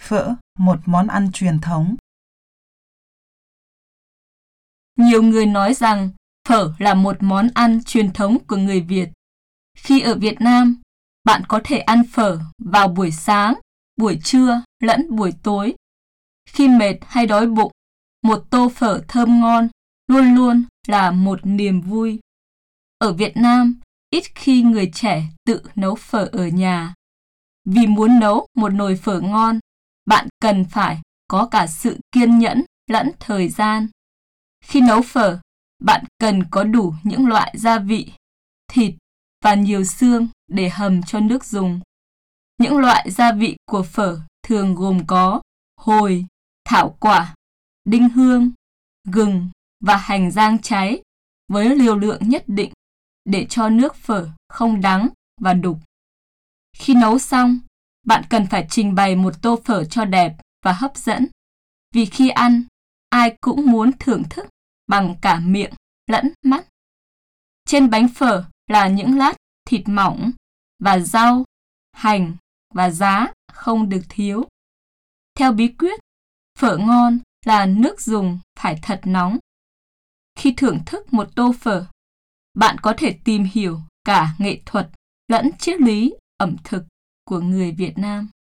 Phở, một món ăn truyền thống. Nhiều người nói rằng phở là một món ăn truyền thống của người Việt. Khi ở Việt Nam, bạn có thể ăn phở vào buổi sáng, buổi trưa lẫn buổi tối. Khi mệt hay đói bụng, một tô phở thơm ngon luôn luôn là một niềm vui. Ở Việt Nam, ít khi người trẻ tự nấu phở ở nhà. Vì muốn nấu một nồi phở ngon, bạn cần phải có cả sự kiên nhẫn lẫn thời gian. Khi nấu phở, bạn cần có đủ những loại gia vị, thịt và nhiều xương để hầm cho nước dùng. Những loại gia vị của phở thường gồm có hồi, thảo quả, đinh hương, gừng và hành rang cháy với liều lượng nhất định để cho nước phở không đắng và đục. Khi nấu xong, bạn cần phải trình bày một tô phở cho đẹp và hấp dẫn. Vì khi ăn, ai cũng muốn thưởng thức bằng cả miệng lẫn mắt. Trên bánh phở là những lát thịt mỏng và rau, hành và giá không được thiếu. Theo bí quyết, phở ngon là nước dùng phải thật nóng. Khi thưởng thức một tô phở, bạn có thể tìm hiểu cả nghệ thuật lẫn triết lý ẩm thực của người Việt Nam.